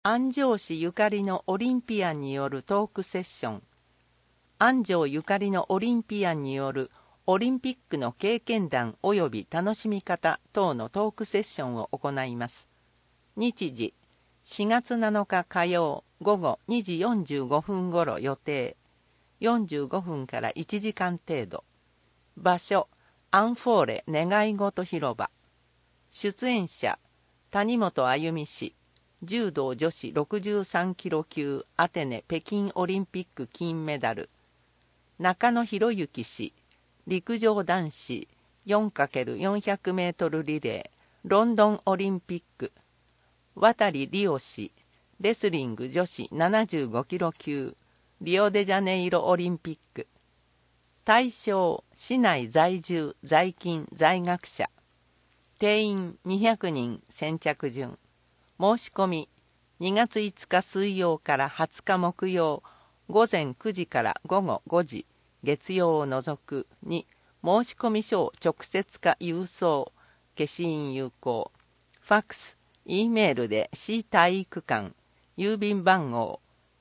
安城市ゆかりのオリンピアンによるトークセッション。安城ゆかりのオリンピアンによるオリンピックの経験談及び楽しみ方等のトークセッションを行います。日時4月7日火曜午後2時45分頃予定。45分から1時間程度。場所アンフォーレ願い事広場。出演者谷本あゆみ氏、柔道女子63キロ級アテネ北京オリンピック金メダル。中野博之氏、陸上男子 4×400 メートルリレーロンドンオリンピック。渡利里氏、レスリング女子75キロ級リオデジャネイロオリンピック。対象市内在住在勤在学者。定員200人先着順。申し込み2月5日水曜から20日木曜午前9時から午後5時月曜を除くに申し込み書を直接か郵送、消印有効、ファックス、Eメールで市体育館、郵便番号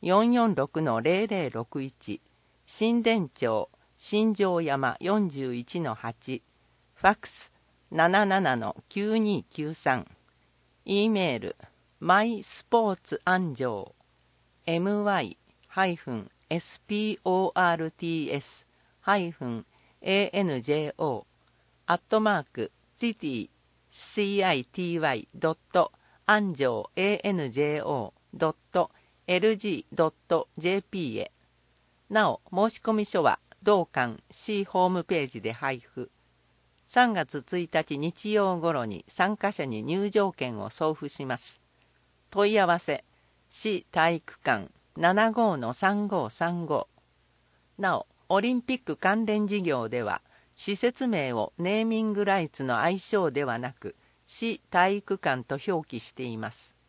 446-0061、新田町、新城山 41-8、ファックス 77-9293、Eメールマイスポーツ安城 my-sport-anjo@city-anjo.lg.jp へ。なお、申し込み書は同館市ホームページで配布。3月1日日曜頃に参加者に入場券を送付します。問い合わせ市体育館 75-3535。なお、オリンピック関連事業では施設名をネーミングライツの愛称ではなく市体育館と表記しています。